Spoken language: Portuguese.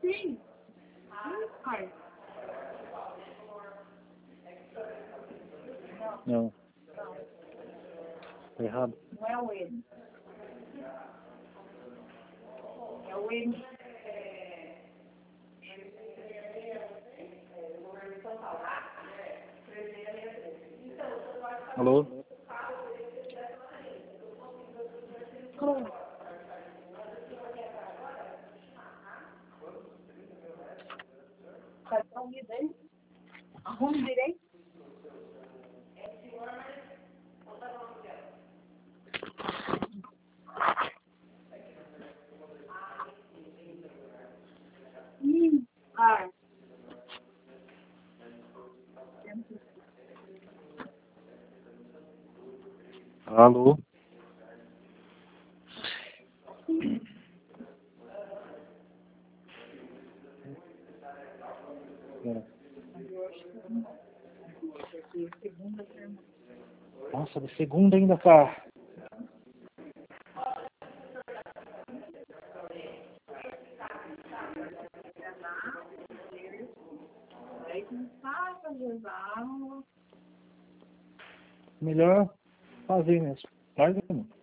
sim. Ai. Não. Tá errado. Não é o N. É o N. Alô? Tá dormindo aí? Arrume direito. Ai. Alô? Nossa, de segunda ainda, cara. Aí começar a fazer aula. Melhor fazer mesmo. Larga, mano.